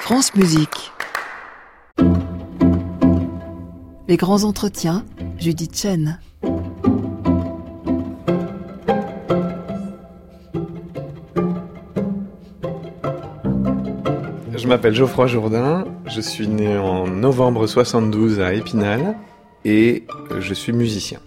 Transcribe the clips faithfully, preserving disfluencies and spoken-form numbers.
France Musique. Les grands entretiens, Judith Chen. Je m'appelle Geoffroy Jourdain, je suis né en novembre soixante-douze à Épinal et je suis musicien.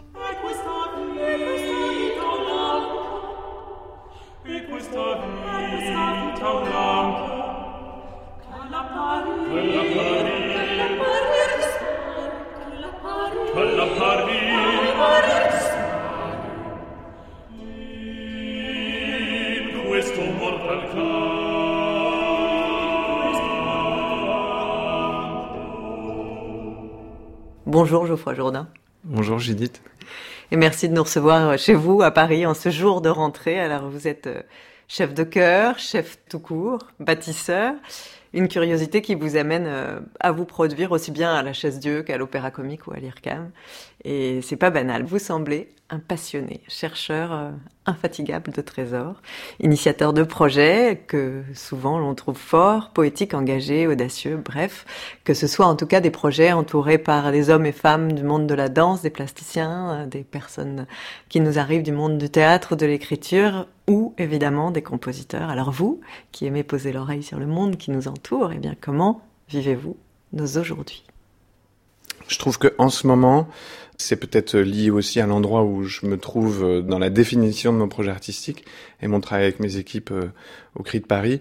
Bonjour Geoffroy Jourdain. Bonjour Judith. Et merci de nous recevoir chez vous à Paris en ce jour de rentrée. Alors vous êtes chef de chœur, chef tout court, bâtisseur. Une curiosité qui vous amène à vous produire aussi bien à la Chaise-Dieu qu'à l'Opéra Comique ou à l'I R C A M. Et c'est pas banal. Vous semblez un passionné, chercheur infatigable de trésors, initiateur de projets que souvent l'on trouve forts, poétiques, engagés, audacieux, bref, que ce soit en tout cas des projets entourés par des hommes et femmes du monde de la danse, des plasticiens, des personnes qui nous arrivent du monde du théâtre, de l'écriture, ou évidemment des compositeurs. Alors vous, qui aimez poser l'oreille sur le monde qui nous entoure, eh bien comment vivez-vous nos aujourd'hui ? Je trouve qu'en ce moment, c'est peut-être lié aussi à l'endroit où je me trouve dans la définition de mon projet artistique et mon travail avec mes équipes au Cri de Paris.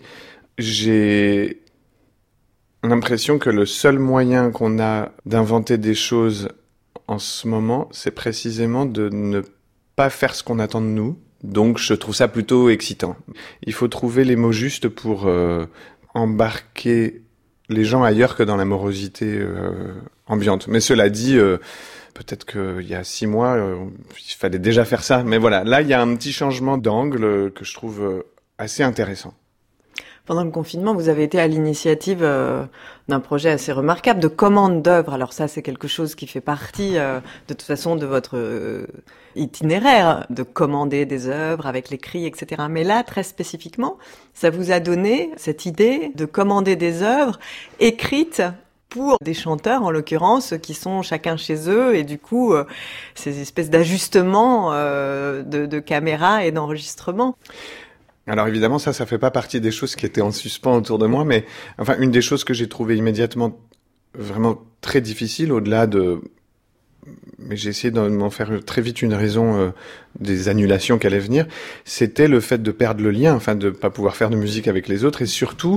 J'ai l'impression que le seul moyen qu'on a d'inventer des choses en ce moment, c'est précisément de ne pas faire ce qu'on attend de nous. Donc je trouve ça plutôt excitant. Il faut trouver les mots justes pour euh, embarquer les gens ailleurs que dans la morosité euh, ambiante. Mais cela dit, euh, peut-être qu'il y a six mois, euh, il fallait déjà faire ça. Mais voilà, là, il y a un petit changement d'angle que je trouve euh, assez intéressant. Pendant le confinement, vous avez été à l'initiative euh, d'un projet assez remarquable de commande d'œuvres. Alors ça, c'est quelque chose qui fait partie, euh, de toute façon, de votre euh, itinéraire, de commander des œuvres avec les cris, et cetera. Mais là, très spécifiquement, ça vous a donné cette idée de commander des œuvres écrites pour des chanteurs, en l'occurrence, qui sont chacun chez eux, et du coup, euh, ces espèces d'ajustements euh, de, de caméra et d'enregistrement. Alors évidemment, ça, ça fait pas partie des choses qui étaient en suspens autour de moi, mais enfin, une des choses que j'ai trouvé immédiatement vraiment très difficile, au-delà de... Mais j'ai essayé de m'en faire très vite une raison euh, des annulations qui allaient venir, c'était le fait de perdre le lien, enfin de pas pouvoir faire de musique avec les autres, et surtout...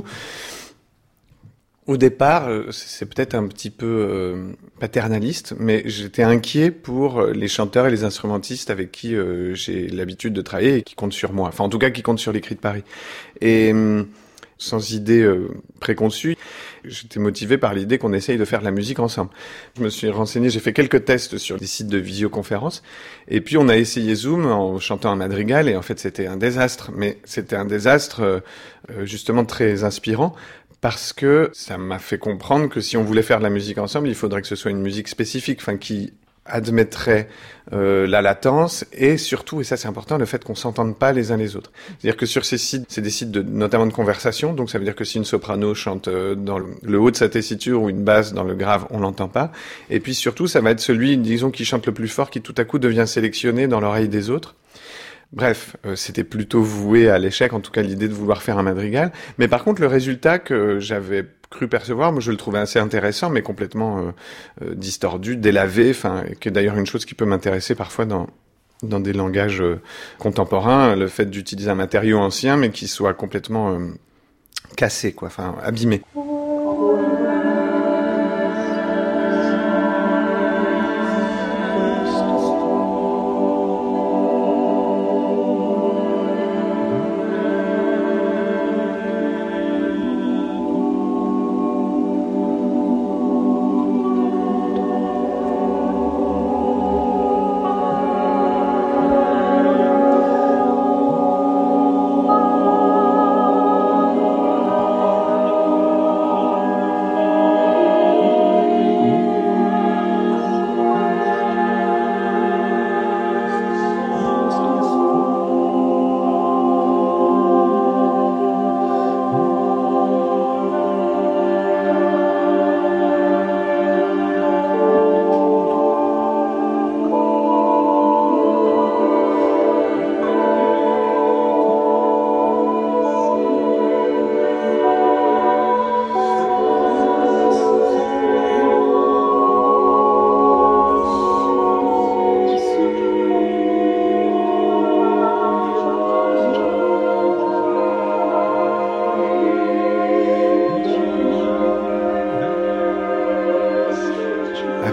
Au départ, c'est peut-être un petit peu euh, paternaliste, mais j'étais inquiet pour les chanteurs et les instrumentistes avec qui euh, j'ai l'habitude de travailler et qui comptent sur moi. Enfin, en tout cas, qui comptent sur les Cris de Paris. Et euh, sans idée euh, préconçue, j'étais motivé par l'idée qu'on essaye de faire de la musique ensemble. Je me suis renseigné, j'ai fait quelques tests sur des sites de visioconférence, et puis on a essayé Zoom en chantant un madrigal, et en fait, c'était un désastre. Mais c'était un désastre euh, justement très inspirant, parce que ça m'a fait comprendre que si on voulait faire de la musique ensemble, il faudrait que ce soit une musique spécifique, enfin qui admettrait euh, la latence et surtout, et ça c'est important, le fait qu'on s'entende pas les uns les autres. C'est-à-dire que sur ces sites, c'est des sites de, notamment de conversation, donc ça veut dire que si une soprano chante euh, dans le, le haut de sa tessiture ou une basse dans le grave, on l'entend pas. Et puis surtout, ça va être celui, disons, qui chante le plus fort, qui tout à coup devient sélectionné dans l'oreille des autres. Bref, euh, c'était plutôt voué à l'échec, en tout cas l'idée de vouloir faire un madrigal. Mais par contre, le résultat que j'avais cru percevoir, moi je le trouvais assez intéressant, mais complètement euh, euh, distordu, délavé, enfin, qui est d'ailleurs une chose qui peut m'intéresser parfois dans dans des langages euh, contemporains, le fait d'utiliser un matériau ancien, mais qui soit complètement euh, cassé, quoi, enfin abîmé.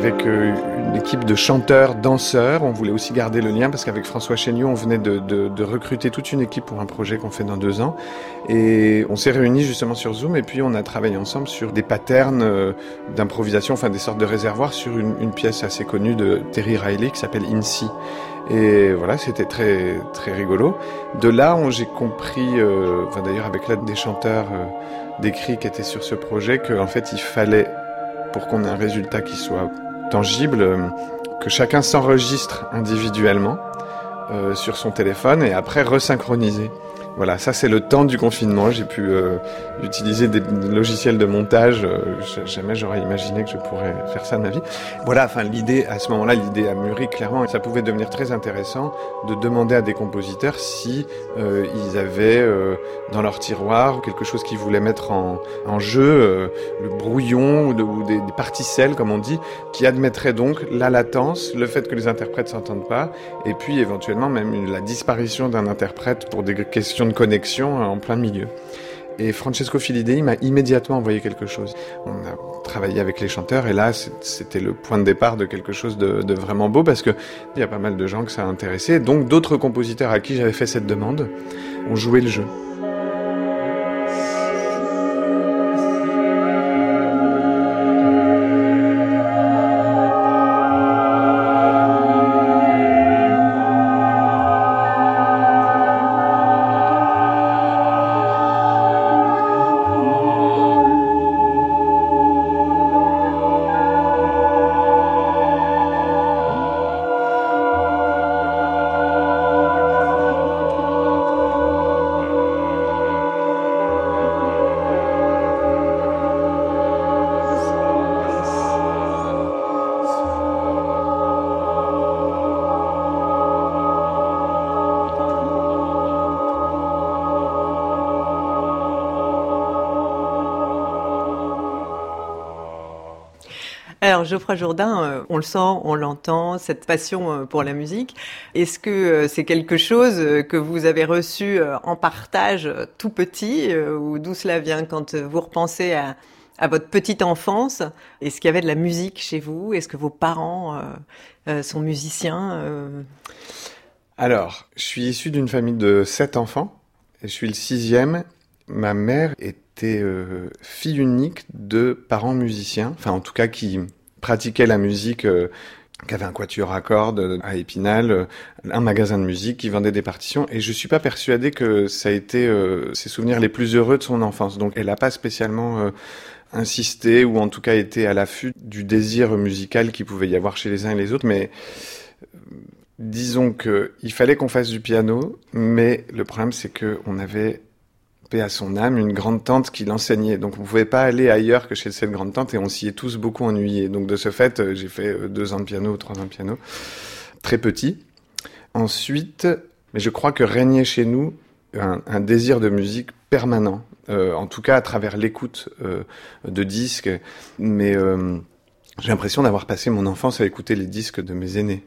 avec euh, une équipe de chanteurs, danseurs. On voulait aussi garder le lien parce qu'avec François Chéniaud, on venait de, de, de recruter toute une équipe pour un projet qu'on fait dans deux ans. Et on s'est réunis justement sur Zoom et puis on a travaillé ensemble sur des patterns euh, d'improvisation, enfin des sortes de réservoirs sur une, une pièce assez connue de Terry Riley qui s'appelle Incy. Et voilà, c'était très très rigolo. De là, on, j'ai compris, euh, enfin d'ailleurs avec l'aide des chanteurs euh, des cris qui étaient sur ce projet, qu'en fait il fallait, pour qu'on ait un résultat qui soit tangible, euh, que chacun s'enregistre individuellement euh, sur son téléphone et après resynchroniser. Voilà, ça c'est le temps du confinement. J'ai pu euh, utiliser des logiciels de montage. Euh, jamais j'aurais imaginé que je pourrais faire ça de ma vie. Voilà, enfin l'idée, à ce moment-là, l'idée a mûri clairement. Et ça pouvait devenir très intéressant de demander à des compositeurs si euh, ils avaient euh, dans leur tiroir quelque chose qu'ils voulaient mettre en, en jeu, euh, le brouillon ou, de, ou des, des particelles, comme on dit, qui admettraient donc la latence, le fait que les interprètes s'entendent pas, et puis éventuellement même une, la disparition d'un interprète pour des questions de connexion en plein milieu. Et Francesco Filidei m'a immédiatement envoyé quelque chose. On a travaillé avec les chanteurs et là, c'était le point de départ de quelque chose de, de vraiment beau parce que il y a pas mal de gens que ça a intéressé. Donc d'autres compositeurs à qui j'avais fait cette demande ont joué le jeu. Alors Geoffroy Jourdain, euh, on le sent, on l'entend, cette passion euh, pour la musique. Est-ce que euh, c'est quelque chose euh, que vous avez reçu euh, en partage euh, tout petit, euh, ou d'où cela vient quand euh, vous repensez à, à votre petite enfance? Est-ce qu'il y avait de la musique chez vous? Est-ce que vos parents euh, euh, sont musiciens euh... Alors, je suis issu d'une famille de sept enfants et je suis le sixième. Ma mère était euh, fille unique de parents musiciens, enfin en tout cas qui pratiquaient la musique, euh, qui avait un quatuor à cordes à Épinal, euh, un magasin de musique, qui vendait des partitions, et je suis pas persuadé que ça a été euh, ses souvenirs les plus heureux de son enfance. Donc elle a pas spécialement euh, insisté, ou en tout cas été à l'affût du désir musical qu'il pouvait y avoir chez les uns et les autres, mais euh, disons que il fallait qu'on fasse du piano, mais le problème c'est que on avait à son âme, une grande tante qui l'enseignait. Donc on pouvait pas aller ailleurs que chez cette grande tante et on s'y est tous beaucoup ennuyés. Donc de ce fait, j'ai fait deux ans de piano ou trois ans de piano, très petit. Ensuite, mais je crois que régnait chez nous un, un désir de musique permanent, euh, en tout cas à travers l'écoute euh, de disques. Mais euh, j'ai l'impression d'avoir passé mon enfance à écouter les disques de mes aînés.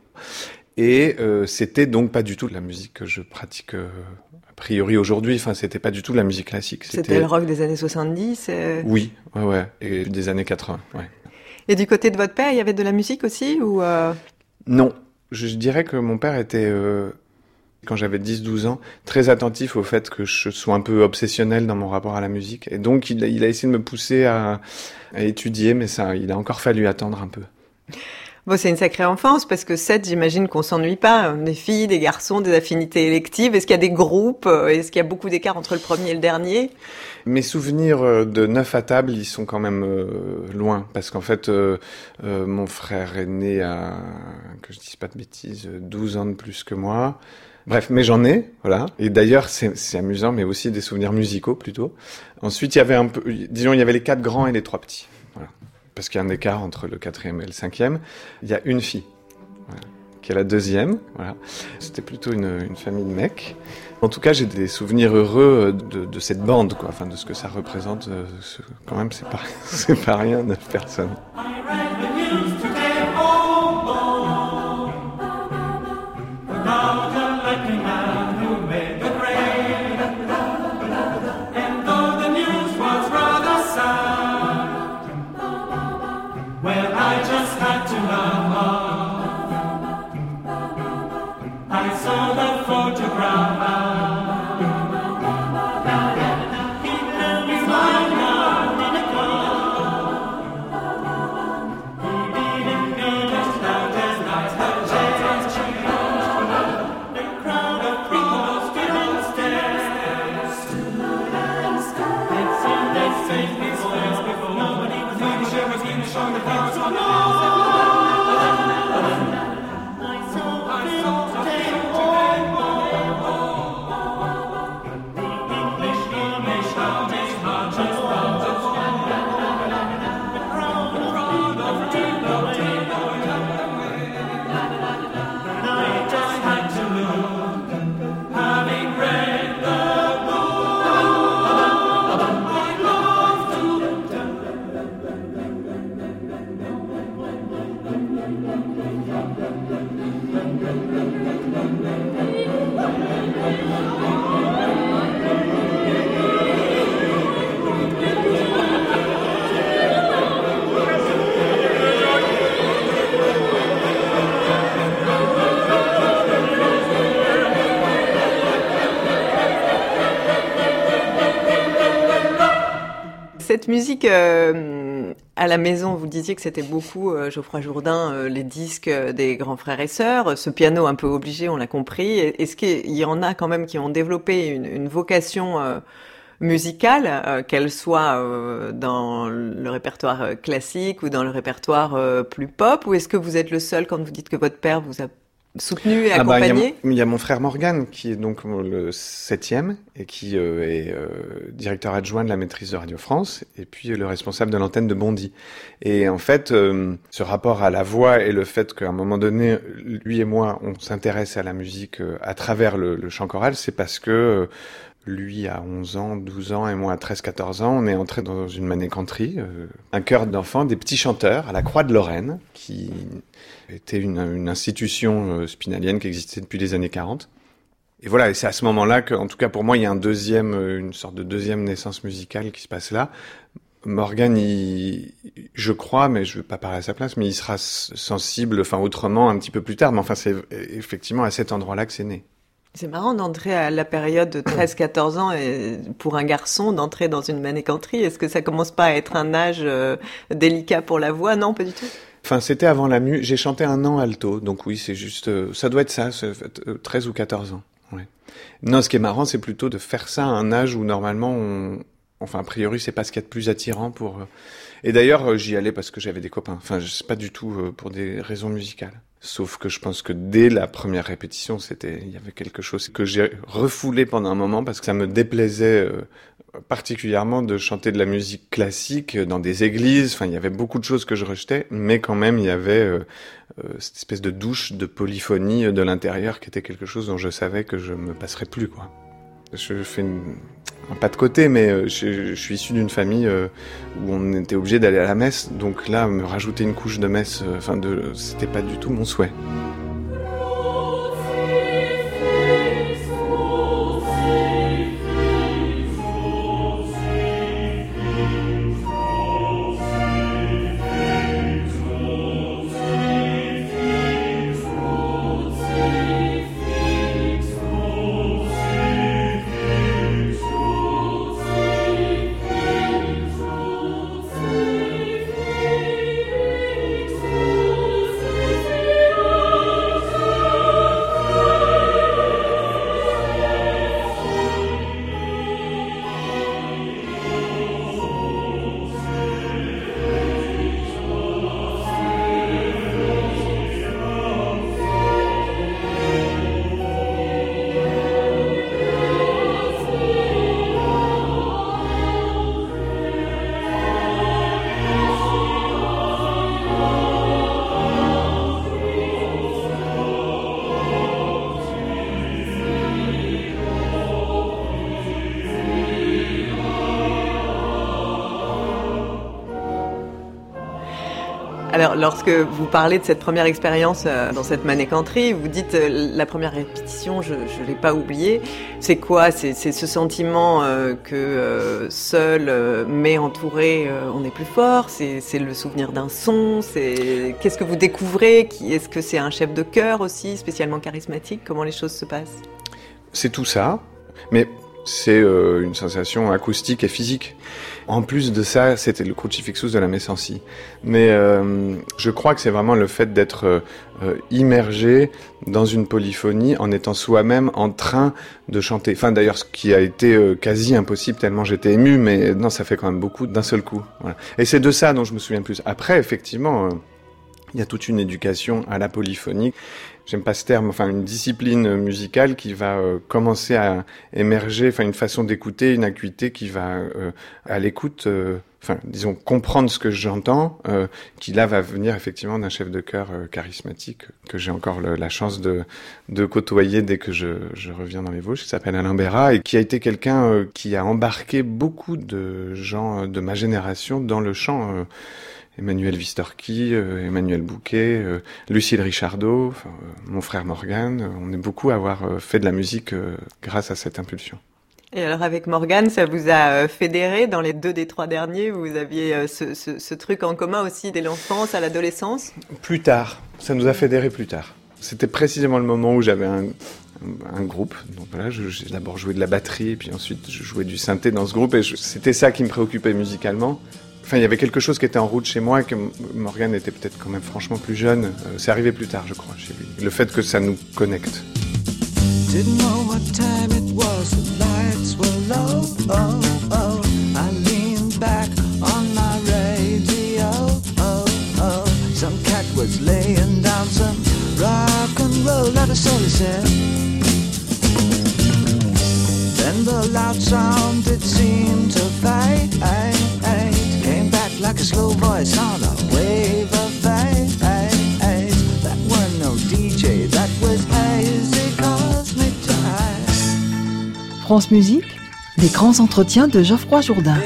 Et euh, c'était donc pas du tout de la musique que je pratique euh, a priori aujourd'hui. Enfin, c'était pas du tout de la musique classique. C'était, c'était le rock des années soixante-dix euh... Oui, ouais, ouais, et des années quatre-vingts, ouais. Et du côté de votre père, il y avait de la musique aussi ou euh... Non, je, je dirais que mon père était, euh, quand j'avais dix douze ans, très attentif au fait que je sois un peu obsessionnel dans mon rapport à la musique. Et donc, il a, il a essayé de me pousser à, à étudier, mais ça, il a encore fallu attendre un peu. Bon, c'est une sacrée enfance, parce que sept, j'imagine qu'on s'ennuie pas. Des filles, des garçons, des affinités électives. Est-ce qu'il y a des groupes? Est-ce qu'il y a beaucoup d'écart entre le premier et le dernier? Mes souvenirs de neuf à table, ils sont quand même euh, loin. Parce qu'en fait, euh, euh, mon frère aîné a, que je dise pas de bêtises, douze ans de plus que moi. Bref, mais j'en ai, voilà. Et d'ailleurs, c'est, c'est amusant, mais aussi des souvenirs musicaux, plutôt. Ensuite, il y avait un peu, disons, il y avait les quatre grands et les trois petits. Voilà. Parce qu'il y a un écart entre le quatrième et le cinquième. Il y a une fille, voilà, qui est la deuxième. Voilà. C'était plutôt une, une famille de mecs. En tout cas, j'ai des souvenirs heureux de, de cette bande, quoi. Enfin, de ce que ça représente. Ce, quand même, c'est pas, c'est pas rien, neuf personnes. Well, I just had to Cette musique, euh, à la maison, vous disiez que c'était beaucoup euh, Geoffroy Jourdain, euh, les disques des grands frères et sœurs, ce piano un peu obligé, on l'a compris. Est-ce qu'il y en a quand même qui ont développé une, une vocation euh, musicale, euh, qu'elle soit euh, dans le répertoire classique ou dans le répertoire euh, plus pop, ou est-ce que vous êtes le seul quand vous dites que votre père vous a soutenu et ah bah, accompagné? Il y, y a mon frère Morgane, qui est donc le septième, et qui euh, est euh, directeur adjoint de la maîtrise de Radio France, et puis euh, le responsable de l'antenne de Bondy. Et en fait, euh, ce rapport à la voix et le fait qu'à un moment donné, lui et moi, on s'intéresse à la musique euh, à travers le, le chant choral, c'est parce que euh, lui a onze ans, douze ans, et moi à treize quatorze ans, on est entré dans une manécanterie, euh, un chœur d'enfants, des petits chanteurs à la Croix de Lorraine, qui était une, une institution euh, spinalienne qui existait depuis les années quarante. Et voilà, et c'est à ce moment-là que, en tout cas pour moi, il y a un deuxième, une sorte de deuxième naissance musicale qui se passe là. Morgane, il, je crois, mais je veux pas parler à sa place, mais il sera sensible, enfin autrement, un petit peu plus tard. Mais enfin, c'est effectivement à cet endroit-là que c'est né. C'est marrant d'entrer à la période de treize quatorze ans et pour un garçon d'entrer dans une manécanterie. Est-ce que ça commence pas à être un âge euh, délicat pour la voix? Non, pas du tout. Enfin, c'était avant la mu. J'ai chanté un an alto, donc oui, c'est juste, euh, ça doit être ça, treize ou quatorze ans. Ouais. Non, ce qui est marrant, c'est plutôt de faire ça à un âge où normalement, on... enfin, a priori, c'est pas ce qu'il y a de plus attirant pour. Et d'ailleurs, j'y allais parce que j'avais des copains. Enfin, c'est pas du tout pour des raisons musicales. Sauf que je pense que dès la première répétition, c'était, il y avait quelque chose que j'ai refoulé pendant un moment parce que ça me déplaisait euh, particulièrement de chanter de la musique classique dans des églises. Enfin, il y avait beaucoup de choses que je rejetais, mais quand même, il y avait euh, euh, cette espèce de douche de polyphonie de l'intérieur qui était quelque chose dont je savais que je me passerais plus, quoi. Je fais une, un pas de côté, mais je, je suis issu d'une famille euh, où on était obligé d'aller à la messe, donc là, me rajouter une couche de messe, enfin, euh, c'était pas du tout mon souhait. Alors, lorsque vous parlez de cette première expérience euh, dans cette manécanterie, vous dites euh, la première répétition, je ne l'ai pas oubliée. C'est quoi? C'est, c'est ce sentiment euh, que euh, seul, euh, mais entouré, euh, on est plus fort. C'est, c'est le souvenir d'un son. C'est qu'est-ce que vous découvrez? Qui, est-ce que c'est un chef de chœur aussi, spécialement charismatique? Comment les choses se passent? C'est tout ça, mais c'est euh, une sensation acoustique et physique. En plus de ça, c'était le crucifixus de la Messancy. Mais euh, je crois que c'est vraiment le fait d'être euh, immergé dans une polyphonie en étant soi-même en train de chanter. Enfin d'ailleurs, ce qui a été euh, quasi impossible tellement j'étais ému, mais non, ça fait quand même beaucoup d'un seul coup. Voilà. Et c'est de ça dont je me souviens le plus. Après, effectivement, euh, il y a toute une éducation à la polyphonie. J'aime pas ce terme, enfin une discipline musicale qui va euh, commencer à émerger, enfin une façon d'écouter, une acuité qui va euh, à l'écoute, euh, enfin disons comprendre ce que j'entends, euh, qui là va venir effectivement d'un chef de chœur euh, charismatique que j'ai encore le, la chance de de côtoyer dès que je, je reviens dans les Vosges, qui s'appelle Alain Bérat et qui a été quelqu'un euh, qui a embarqué beaucoup de gens euh, de ma génération dans le chant. Euh, Emmanuel Vistorki, euh, Emmanuel Bouquet, euh, Lucille Richardot, euh, mon frère Morgan. Euh, on est beaucoup à avoir euh, fait de la musique euh, grâce à cette impulsion. Et alors avec Morgan, ça vous a euh, fédéré dans les deux des trois derniers? Vous aviez euh, ce, ce, ce truc en commun aussi dès l'enfance à l'adolescence? Plus tard, ça nous a fédéré plus tard. C'était précisément le moment où j'avais un, un, un groupe. Donc voilà, je, j'ai d'abord joué de la batterie, et puis ensuite je jouais du synthé dans ce groupe. Et je, c'était ça qui me préoccupait musicalement. Enfin, il y avait quelque chose qui était en route chez moi et que Morgan était peut-être quand même franchement plus jeune. Euh, c'est arrivé plus tard, je crois, chez lui. Le fait que ça nous connecte. Didn't know what time it was, the lights were low, oh, oh. I leaned back on my radio, oh, oh. Some cat was laying down some rock and roll, like a soul said. Then the loud sound, it seemed to fade. Like a slow voice on a wave of bass. That were no D J, that was hazy cosmic time. France Musique, les grands entretiens de Geoffroy Jourdain.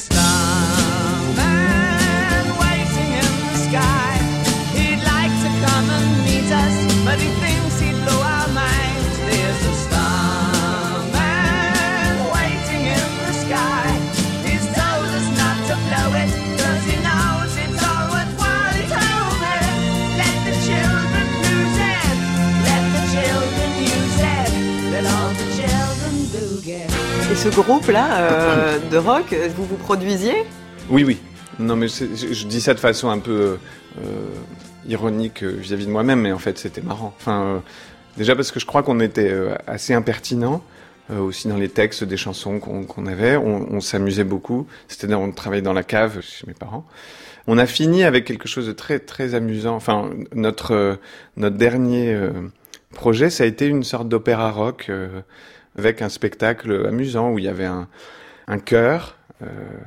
Et ce groupe-là euh, de rock, vous vous produisiez? Oui, oui. Non, mais c'est, je dis ça de façon un peu euh, ironique vis-à-vis de moi-même, mais en fait, c'était marrant. Enfin, euh, déjà parce que je crois qu'on était euh, assez impertinent euh, aussi dans les textes des chansons qu'on, qu'on avait. On, on s'amusait beaucoup. C'était, on travaillait dans la cave chez mes parents. On a fini avec quelque chose de très, très amusant. Enfin, notre euh, notre dernier euh, projet, ça a été une sorte d'opéra rock. Euh, avec un spectacle amusant où il y avait un, un chœur, euh,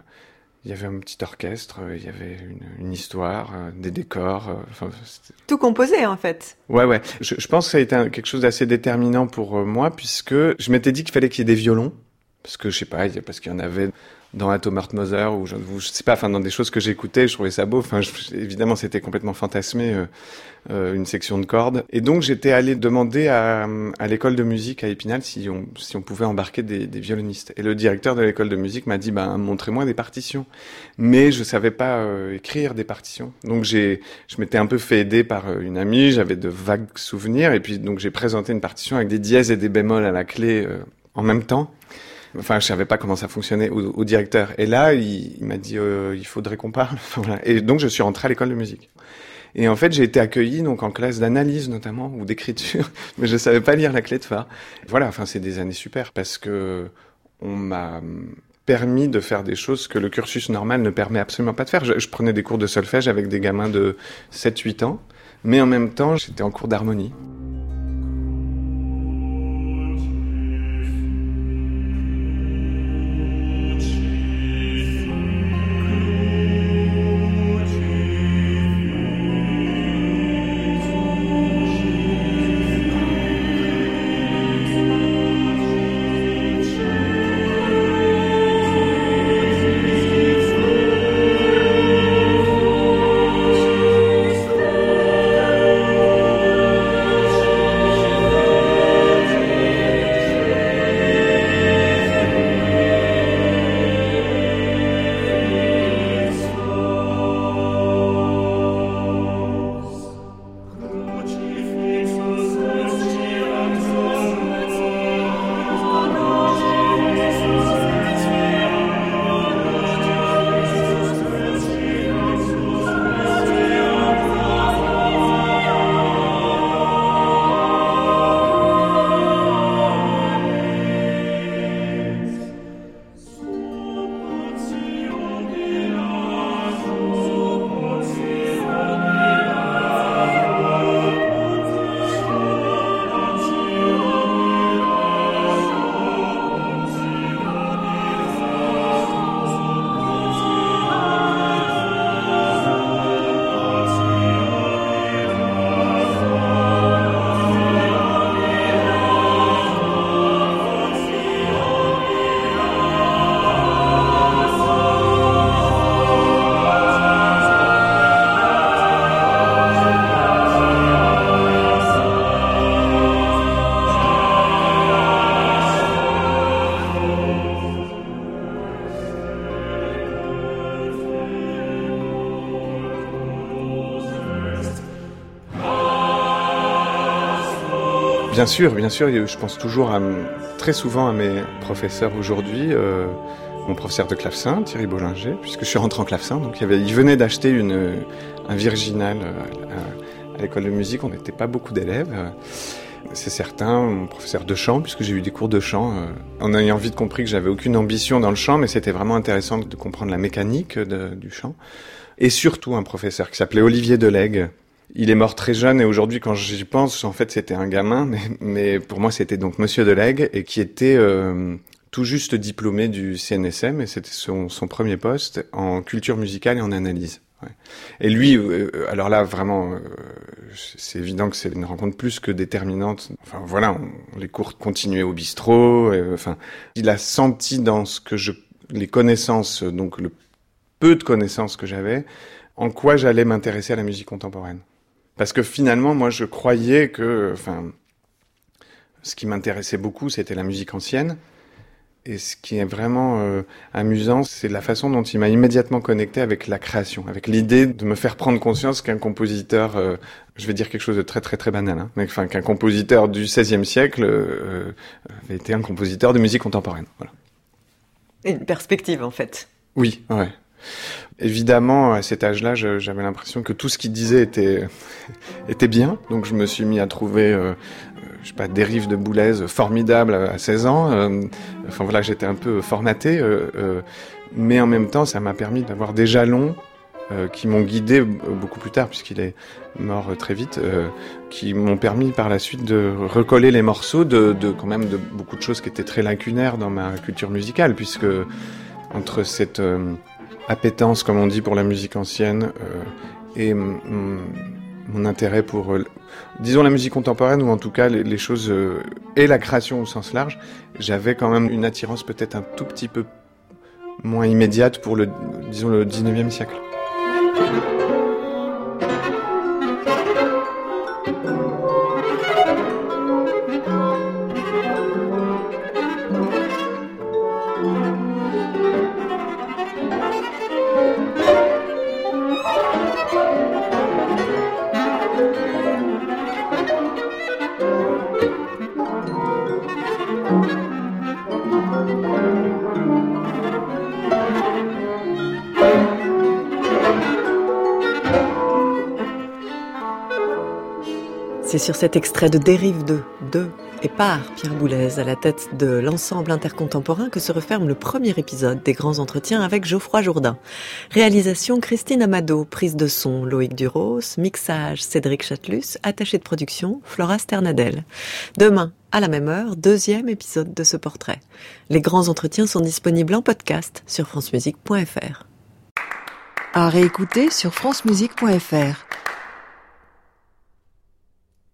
il y avait un petit orchestre, il y avait une, une histoire, euh, des décors. Euh, enfin, c'était... Tout composé en fait. Ouais, ouais. Je, je pense que ça a été un, quelque chose d'assez déterminant pour euh, moi puisque je m'étais dit qu'il fallait qu'il y ait des violons. Parce que, je sais pas, parce qu'il y en avait dans Atom Heart Mother, ou je, je sais pas, enfin, dans des choses que j'écoutais, je trouvais ça beau. Enfin, je, évidemment, c'était complètement fantasmé, euh, euh, une section de cordes. Et donc, j'étais allé demander à, à l'école de musique à Épinal si on, si on pouvait embarquer des, des violonistes. Et le directeur de l'école de musique m'a dit, bah, montrez-moi des partitions. Mais je savais pas euh, écrire des partitions. Donc, j'ai, je m'étais un peu fait aider par une amie, j'avais de vagues souvenirs, et puis, donc, j'ai présenté une partition avec des dièses et des bémols à la clé, euh, en même temps. Enfin, je savais pas comment ça fonctionnait au, au directeur. Et là, il, il m'a dit, euh, il faudrait qu'on parle. Voilà. Et donc, je suis rentré à l'école de musique. Et en fait, j'ai été accueilli donc en classe d'analyse notamment ou d'écriture, mais je savais pas lire la clé de fa. Voilà. Enfin, c'est des années super parce que on m'a permis de faire des choses que le cursus normal ne permet absolument pas de faire. Je, je prenais des cours de solfège avec des gamins de sept huit ans, mais en même temps, j'étais en cours d'harmonie. Bien sûr, bien sûr, je pense toujours à, très souvent à mes professeurs aujourd'hui. Euh, mon professeur de clavecin, Thierry Bollinger, puisque je suis rentré en clavecin, donc il, y avait, il venait d'acheter une, un virginal à, à l'école de musique, on n'était pas beaucoup d'élèves. C'est certain, mon professeur de chant, puisque j'ai eu des cours de chant, euh, en ayant vite compris que j'avais aucune ambition dans le chant, mais c'était vraiment intéressant de comprendre la mécanique de, du chant. Et surtout un professeur qui s'appelait Olivier Delègue. Il est mort très jeune et aujourd'hui, quand j'y pense, en fait, c'était un gamin, mais, mais pour moi, c'était donc Monsieur Delègue et qui était euh, tout juste diplômé du C N S M et c'était son, son premier poste en culture musicale et en analyse. Ouais. Et lui, euh, alors là, vraiment, euh, c'est évident que c'est une rencontre plus que déterminante. Enfin, voilà, on, les cours continuaient au bistrot. Et, enfin, il a senti dans ce que je, les connaissances, donc le peu de connaissances que j'avais, en quoi j'allais m'intéresser à la musique contemporaine. Parce que finalement, moi, je croyais que, enfin, ce qui m'intéressait beaucoup, c'était la musique ancienne. Et ce qui est vraiment euh, amusant, c'est la façon dont il m'a immédiatement connecté avec la création, avec l'idée de me faire prendre conscience qu'un compositeur, euh, je vais dire quelque chose de très très très banal, hein, mais enfin qu'un compositeur du seizième siècle euh, avait été un compositeur de musique contemporaine. Voilà. Une perspective, en fait. Oui, ouais. Évidemment, à cet âge-là, je, j'avais l'impression que tout ce qu'il disait était était bien. Donc, je me suis mis à trouver, euh, je sais pas, Dérive de Boulez formidable à seize ans. Euh, enfin voilà, j'étais un peu formaté, euh, euh, mais en même temps, ça m'a permis d'avoir des jalons euh, qui m'ont guidé beaucoup plus tard, puisqu'il est mort très vite, euh, qui m'ont permis par la suite de recoller les morceaux de, de quand même de beaucoup de choses qui étaient très lacunaires dans ma culture musicale, puisque entre cette euh, appétence, comme on dit, pour la musique ancienne euh, et m- m- mon intérêt pour, euh, disons, la musique contemporaine, ou en tout cas les, les choses, euh, et la création au sens large, j'avais quand même une attirance peut-être un tout petit peu moins immédiate pour le, disons, le dix-neuvième siècle. C'est sur cet extrait de Dérive de, de et par Pierre Boulez à la tête de l'ensemble intercontemporain que se referme le premier épisode des Grands Entretiens avec Geoffroy Jourdain. Réalisation Christine Amado, prise de son Loïc Duros, mixage Cédric Chatelus, attaché de production Flora Sternadel. Demain, à la même heure, deuxième épisode de ce portrait. Les Grands Entretiens sont disponibles en podcast sur francemusique point f r. À réécouter sur francemusique point f r.